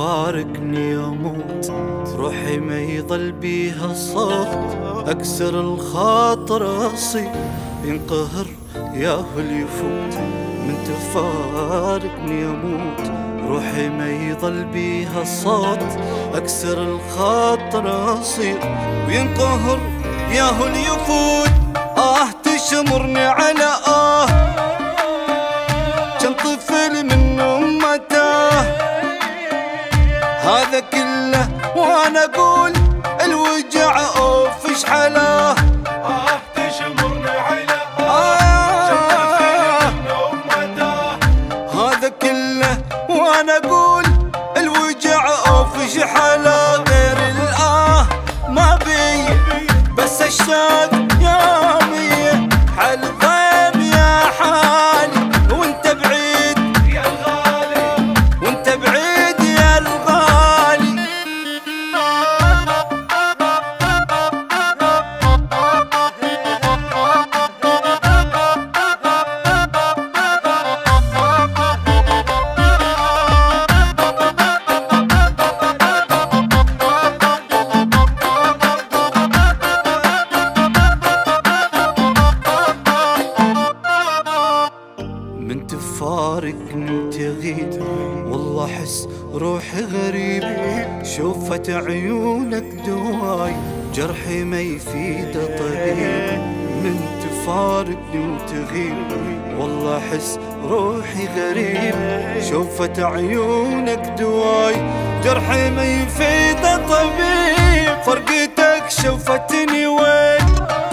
تفارقني أموت، روحي ما يظل بيها صوت، أكسر الخاطر أصير ينقهر ياهو اليفوت. من تفارقني أموت، روحي ما يظل بيها صوت، أكسر الخاطر أصير وينقهر ياهو اليفوت. تشمرني على كان طفل من أمته، هذا كله وانا اقول الوجع اوف ايش حلاه. تشمرني على كان طفل من أمته، هذا كله وانا اقول الوجع اوف ايش حلاه. غير ما بي بس اشتاق يومي حل ضيب يا حالي، وانت بعيد يا الغالي، وانت بعيد يا الغالي. من تفارقني تغيب والله احس روحي غريب، شوفت عيونك دواي جرحي ما يفيد طبيب. من تفارقني وتغيب والله احس روحي غريب، شوفت عيونك دواي جرحي ما يفيد طبيب. فرقتك شوفتني وين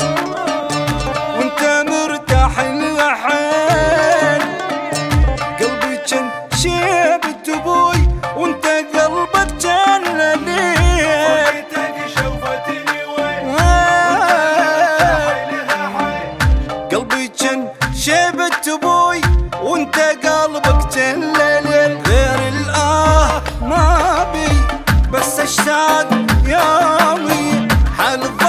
وانت مرتاح الحين، قلبي كان شيبت ابوي وانت قلبك كان لليل. فرقتك شوفتني وين قلبي كان شيبت ابوي وانت قلبك كان لليل. غير ما بي بس اشتاق يومي حل